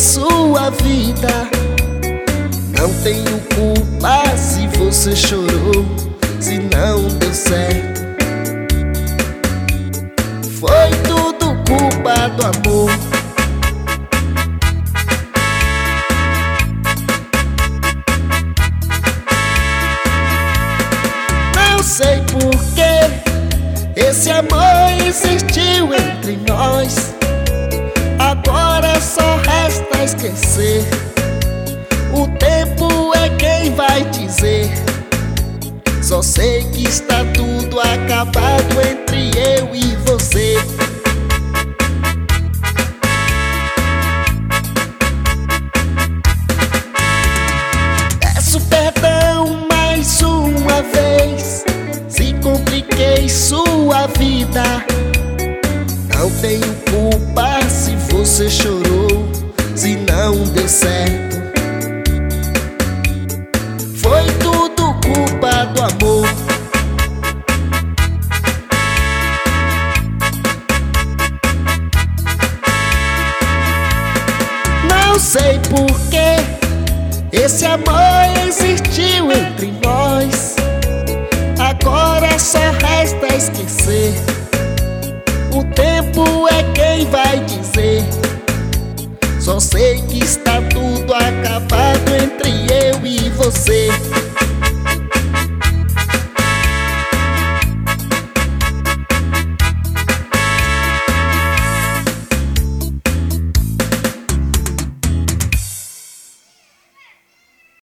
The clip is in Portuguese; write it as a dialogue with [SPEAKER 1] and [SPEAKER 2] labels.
[SPEAKER 1] sua vida. Não tenho culpa se você chorou, se não deu certo. Foi tudo culpa do amor. Não sei por que esse amor insistiu entre nós. Agora só resta esquecer. O tempo é quem vai dizer. Só sei que está tudo acabado entre eu e você. Peço perdão mais uma vez se compliquei sua vida. Não tenho culpa se você chorou, se não deu certo. Foi tudo culpa do amor. Não sei por que esse amor existiu entre nós. Agora só resta esquecer. O tempo é quem vai dizer. Só sei que está tudo acabado entre eu e você.